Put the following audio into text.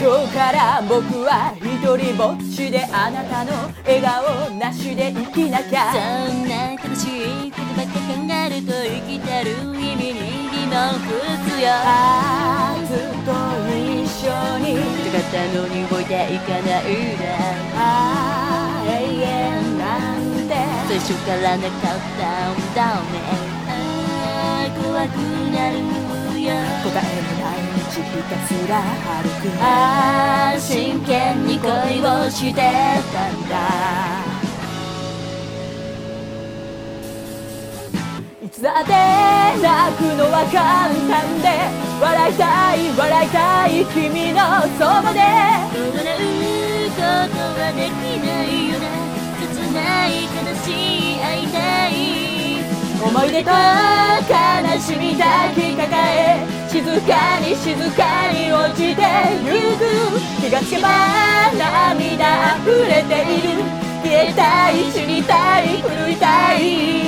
今日から僕は一人ぼっちであなたの笑顔なしで生きなきゃ。 そんな楽しいことばっか考えると生きてる意味に疑問くつよ。 ずっと一緒に違ったのに置いていかないで。 永遠なんて最初からなかったんだね。怖くなるよ。 答えのない道ひたすら歩く。 真剣に恋をしてたんだ。 いつだって泣くのは簡単で、笑いたい君のそばで。 笑うことはできないよな。切ない悲しい会いたい。 思い出と悲しみだけ抱え、静かに落ちてゆく。気がつけば涙溢れている。消えたい、死にたい、狂いたい。